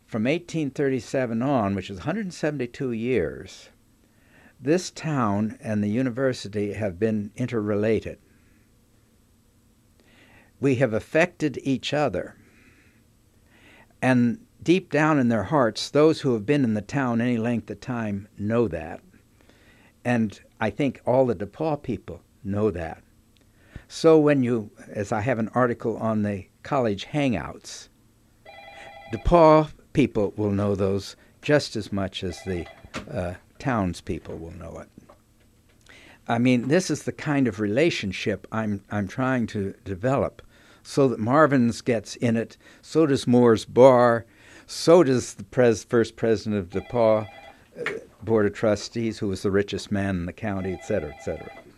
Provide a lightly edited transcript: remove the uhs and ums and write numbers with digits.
from 1837 on, which is 172 years, this town and the university have been interrelated. We have affected each other. And deep down in their hearts, those who have been in the town any length of time know that. And I think all the DePauw people know that. So when you, as I have an article on the college hangouts, DePauw people will know those just as much as the townspeople will know it. I mean, this is the kind of relationship I'm trying to develop, so that Marvin's gets in it, so does Moore's Bar, so does the first president of DePauw Board of Trustees, who was the richest man in the county, et cetera, et cetera.